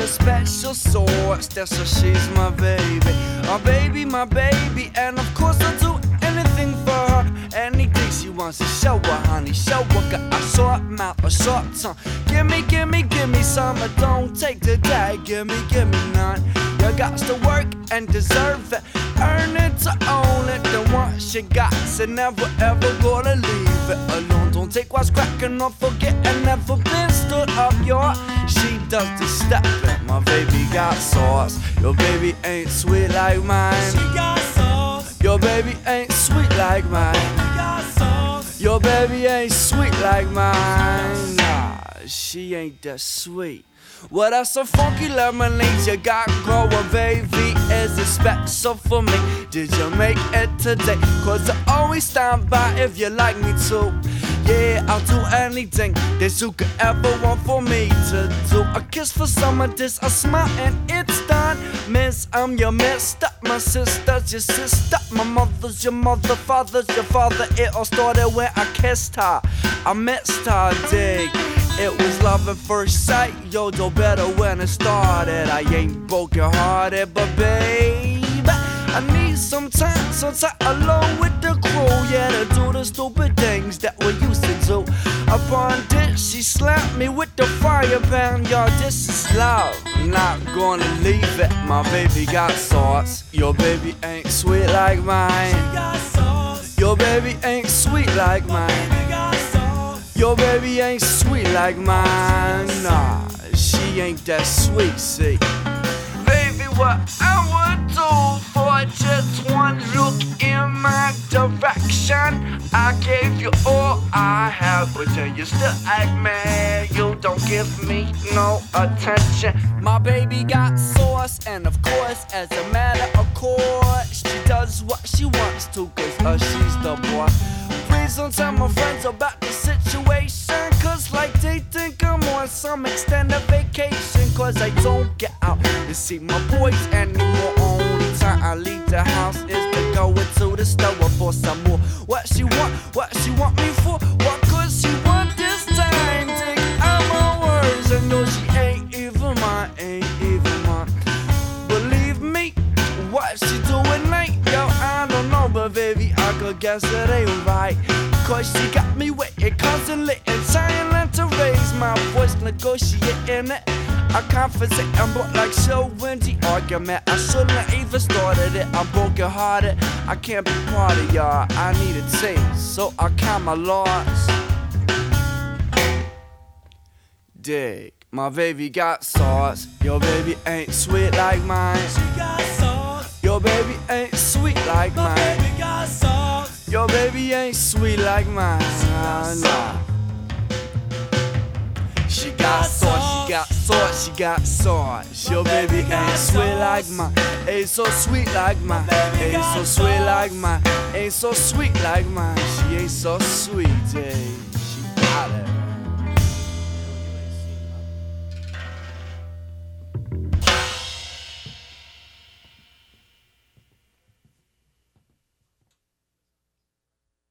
a special sauce, that's why she's my baby. My baby, and of course I'll do anything for her. Anything she wants to show her, honey, show her. Got a short mouth, a short tongue. Gimme some, I don't take today. Gimme none. You got to work and deserve it, earn it to own it. The one she got, so never ever gonna leave it alone. Don't take what's cracking or forget, and never been stood up. She does the stepping. My baby got sauce. Your baby ain't sweet like mine. She got sauce. Your baby ain't sweet like mine. Baby got sauce. Your baby ain't sweet like mine. Nah, she ain't that sweet. Well, that's a funky lemonade you got growing, baby. Is it special for me? Did you make it today? Cause I always stand by if you like me to. Yeah, I'll do anything that you could ever want for me to do. A kiss for some of this, a smile and it's done. Miss, I'm your mister. My sister's your sister. My mother's your mother, father's your father. It all started when I kissed her. I missed her, dig. It was love at first sight, yo, do better when it started. I ain't broken hearted, but babe, I need some time alone with the crew, yeah, to do the stupid things that we used to do. Upon this, she slapped me with the fire pan, y'all, this is love, I'm not gonna leave it. My baby got sauce, your baby ain't sweet like mine. She got sauce. Your baby ain't sweet like mine. Baby got sauce. Your baby ain't sweet like mine. Nah, she ain't that sweet, see. Baby, what I would do for just one look in my direction. I gave you all I have, but then you still act mad. You don't give me no attention. My baby got sauce, and of course, as a matter of course, she does what she wants to, cause she's the boy. Please don't tell my friends about the situation, cause like they think I'm on some extended vacation. Cause I don't get out to see my boys anymore. Only time I leave the house is to go into the store for some more. What she want me for? What could she want this time? Take out my words, I know she ain't even mine, Believe me, what she doing ain't, yo, I don't know, but baby, I could guess it ain't right. Cause she got me waiting constantly and trying to raise my voice, negotiating it. I conversate, I'm broke like so in the argument. I shouldn't even started it, I'm broken hearted. I can't be part of y'all, I need a taste, so I count my loss. Dig, my baby got sauce. Your baby ain't sweet like mine. She got sauce. Your baby ain't sweet like My mine. baby got sauce. Your baby ain't sweet like mine. Nah. She got sauce, she got sauce, she got sauce. Your baby ain't sweet like mine. Ain't so sweet like mine. Ain't so sweet like mine. Ain't so sweet like mine. She ain't so sweet, eh? She got it.